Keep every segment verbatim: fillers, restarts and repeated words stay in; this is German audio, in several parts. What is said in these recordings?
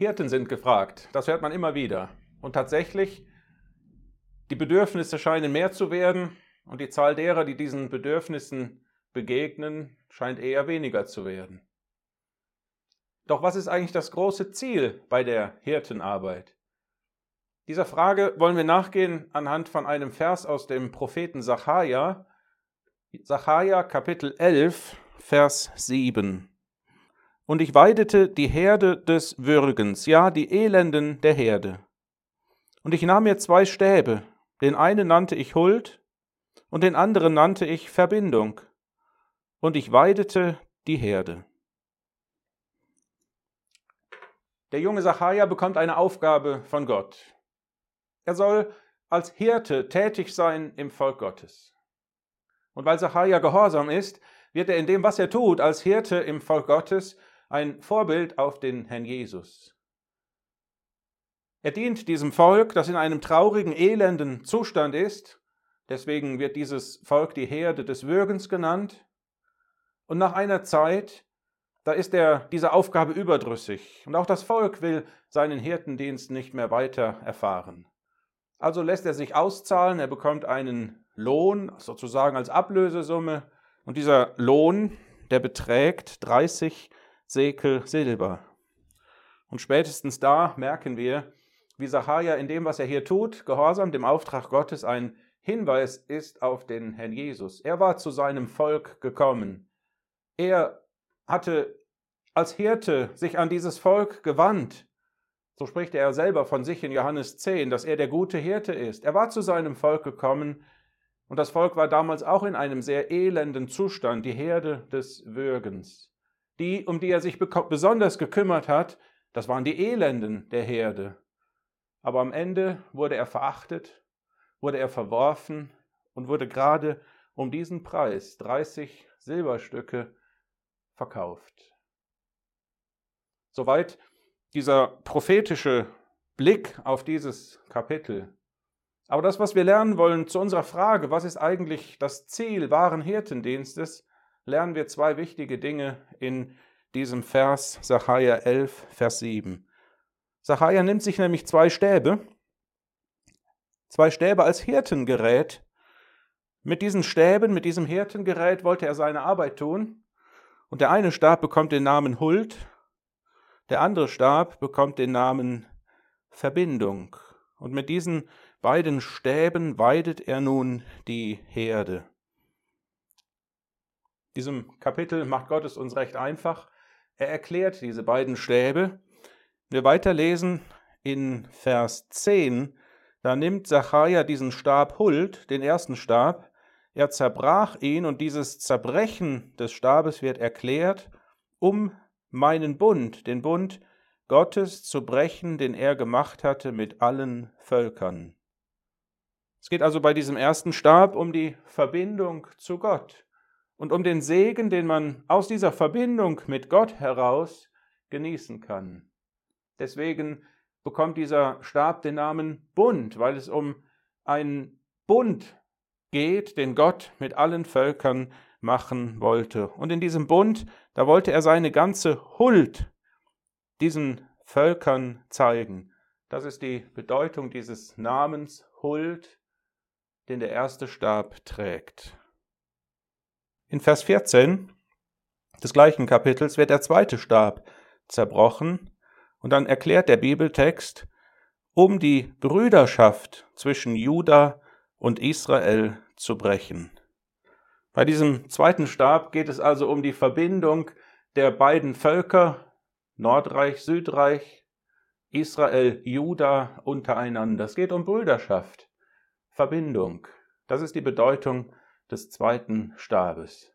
Hirten sind gefragt, das hört man immer wieder. Und tatsächlich, die Bedürfnisse scheinen mehr zu werden und die Zahl derer, die diesen Bedürfnissen begegnen, scheint eher weniger zu werden. Doch was ist eigentlich das große Ziel bei der Hirtenarbeit? Dieser Frage wollen wir nachgehen anhand von einem Vers aus dem Propheten Sacharja, Sacharja Kapitel elf, Vers sieben. Und ich weidete die Herde des Würgens, ja, die Elenden der Herde. Und ich nahm mir zwei Stäbe, den einen nannte ich Huld und den anderen nannte ich Verbindung. Und ich weidete die Herde. Der junge Sacharja bekommt eine Aufgabe von Gott. Er soll als Hirte tätig sein im Volk Gottes. Und weil Sacharja gehorsam ist, wird er in dem, was er tut, als Hirte im Volk Gottes ein Vorbild auf den Herrn Jesus. Er dient diesem Volk, das in einem traurigen, elenden Zustand ist. Deswegen wird dieses Volk die Herde des Würgens genannt. Und nach einer Zeit, da ist er dieser Aufgabe überdrüssig. Und auch das Volk will seinen Hirtendienst nicht mehr weiter erfahren. Also lässt er sich auszahlen, er bekommt einen Lohn, sozusagen als Ablösesumme. Und dieser Lohn, der beträgt dreißig Sekel Silber. Und spätestens da merken wir, wie Sacharja in dem, was er hier tut, gehorsam dem Auftrag Gottes, ein Hinweis ist auf den Herrn Jesus. Er war zu seinem Volk gekommen. Er hatte als Hirte sich an dieses Volk gewandt. So spricht er selber von sich in Johannes zehn, dass er der gute Hirte ist. Er war zu seinem Volk gekommen und das Volk war damals auch in einem sehr elenden Zustand, die Herde des Würgens. Die, um die er sich besonders gekümmert hat, das waren die Elenden der Herde. Aber am Ende wurde er verachtet, wurde er verworfen und wurde gerade um diesen Preis, dreißig Silberstücke, verkauft. Soweit dieser prophetische Blick auf dieses Kapitel. Aber das, was wir lernen wollen zu unserer Frage, was ist eigentlich das Ziel wahren Hirtendienstes, lernen wir zwei wichtige Dinge in diesem Vers Sacharja elf, Vers sieben. Sacharja nimmt sich nämlich zwei Stäbe, zwei Stäbe als Hirtengerät. Mit diesen Stäben, mit diesem Hirtengerät wollte er seine Arbeit tun. Und der eine Stab bekommt den Namen Huld, der andere Stab bekommt den Namen Verbindung. Und mit diesen beiden Stäben weidet er nun die Herde. Diesem Kapitel macht Gott es uns recht einfach. Er erklärt diese beiden Stäbe. Wir weiterlesen in Vers zehn, da nimmt Sacharja diesen Stab Huld, den ersten Stab, er zerbrach ihn und dieses Zerbrechen des Stabes wird erklärt, um meinen Bund, den Bund Gottes zu brechen, den er gemacht hatte mit allen Völkern. Es geht also bei diesem ersten Stab um die Verbindung zu Gott und um den Segen, den man aus dieser Verbindung mit Gott heraus genießen kann. Deswegen bekommt dieser Stab den Namen Bund, weil es um einen Bund geht, den Gott mit allen Völkern machen wollte. Und in diesem Bund, da wollte er seine ganze Huld diesen Völkern zeigen. Das ist die Bedeutung dieses Namens Huld, den der erste Stab trägt. In Vers vierzehn des gleichen Kapitels wird der zweite Stab zerbrochen und dann erklärt der Bibeltext, um die Brüderschaft zwischen Juda und Israel zu brechen. Bei diesem zweiten Stab geht es also um die Verbindung der beiden Völker, Nordreich, Südreich, Israel, Juda untereinander. Es geht um Brüderschaft, Verbindung. Das ist die Bedeutung des zweiten Stabes.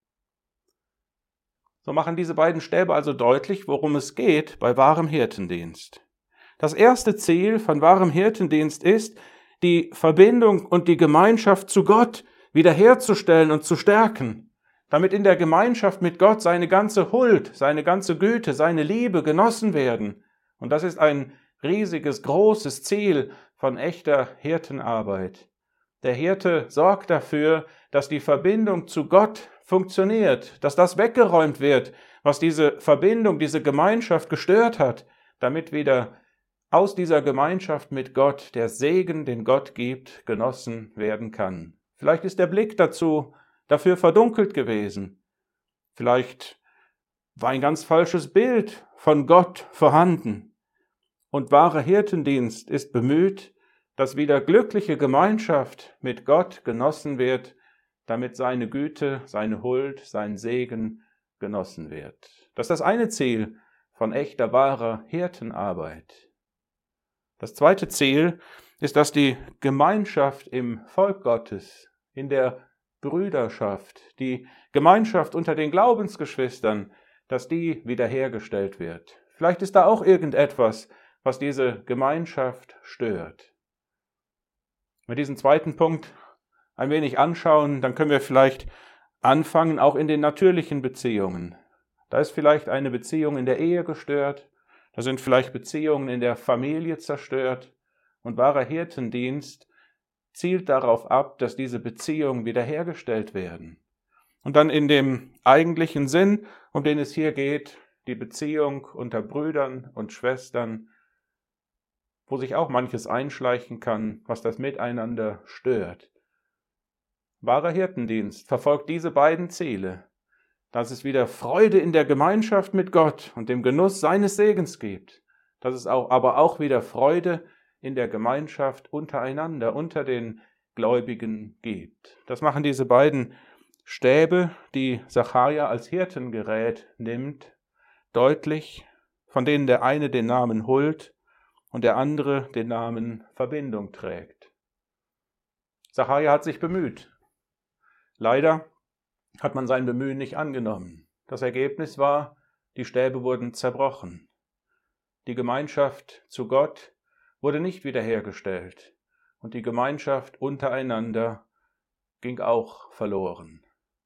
So machen diese beiden Stäbe also deutlich, worum es geht bei wahrem Hirtendienst. Das erste Ziel von wahrem Hirtendienst ist, die Verbindung und die Gemeinschaft zu Gott wiederherzustellen und zu stärken, damit in der Gemeinschaft mit Gott seine ganze Huld, seine ganze Güte, seine Liebe genossen werden. Und das ist ein riesiges, großes Ziel von echter Hirtenarbeit. Der Hirte sorgt dafür, dass die Verbindung zu Gott funktioniert, dass das weggeräumt wird, was diese Verbindung, diese Gemeinschaft gestört hat. damit wieder aus dieser Gemeinschaft mit Gott der Segen, den Gott gibt, genossen werden kann. Vielleicht ist der Blick dazu dafür verdunkelt gewesen. Vielleicht war ein ganz falsches Bild von Gott vorhanden. Und wahrer Hirtendienst ist bemüht, dass wieder glückliche Gemeinschaft mit Gott genossen wird, damit seine Güte, seine Huld, sein Segen genossen wird. Das ist das eine Ziel von echter, wahrer Hirtenarbeit. Das zweite Ziel ist, dass die Gemeinschaft im Volk Gottes, in der Brüderschaft, die Gemeinschaft unter den Glaubensgeschwistern, dass die wiederhergestellt wird. Vielleicht ist da auch irgendetwas, was diese Gemeinschaft stört. Wenn wir diesen zweiten Punkt ein wenig anschauen, dann können wir vielleicht anfangen, auch in den natürlichen Beziehungen. Da ist vielleicht eine Beziehung in der Ehe gestört, da sind vielleicht Beziehungen in der Familie zerstört und wahrer Hirtendienst zielt darauf ab, dass diese Beziehungen wiederhergestellt werden. Und dann in dem eigentlichen Sinn, um den es hier geht, die Beziehung unter Brüdern und Schwestern, wo sich auch manches einschleichen kann, was das Miteinander stört. Wahrer Hirtendienst verfolgt diese beiden Ziele, dass es wieder Freude in der Gemeinschaft mit Gott und dem Genuss seines Segens gibt, dass es auch, aber auch wieder Freude in der Gemeinschaft untereinander, unter den Gläubigen gibt. Das machen diese beiden Stäbe, die Sacharja als Hirtengerät nimmt, deutlich, von denen der eine den Namen Huld und der andere den Namen Verbindung trägt. Sacharja hat sich bemüht. Leider hat man sein Bemühen nicht angenommen. Das Ergebnis war, die Stäbe wurden zerbrochen. Die Gemeinschaft zu Gott wurde nicht wiederhergestellt und die Gemeinschaft untereinander ging auch verloren.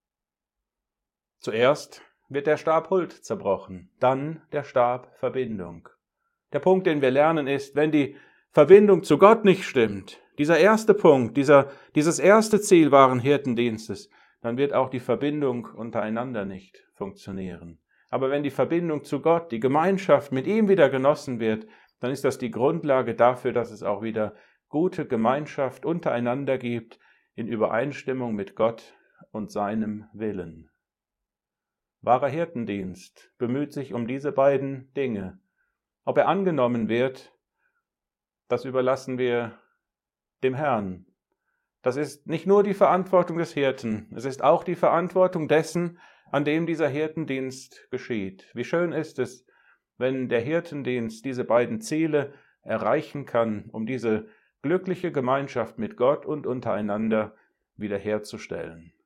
Zuerst wird der Stab Huld zerbrochen, dann der Stab Verbindung. Der Punkt, den wir lernen, ist, wenn die Verbindung zu Gott nicht stimmt, dieser erste Punkt, dieser, dieses erste Ziel wahren Hirtendienstes, dann wird auch die Verbindung untereinander nicht funktionieren. Aber wenn die Verbindung zu Gott, die Gemeinschaft mit ihm wieder genossen wird, dann ist das die Grundlage dafür, dass es auch wieder gute Gemeinschaft untereinander gibt, in Übereinstimmung mit Gott und seinem Willen. Wahrer Hirtendienst bemüht sich um diese beiden Dinge. Ob er angenommen wird, das überlassen wir dem Herrn. Das ist nicht nur die Verantwortung des Hirten, es ist auch die Verantwortung dessen, an dem dieser Hirtendienst geschieht. Wie schön ist es, wenn der Hirtendienst diese beiden Ziele erreichen kann, um diese glückliche Gemeinschaft mit Gott und untereinander wiederherzustellen.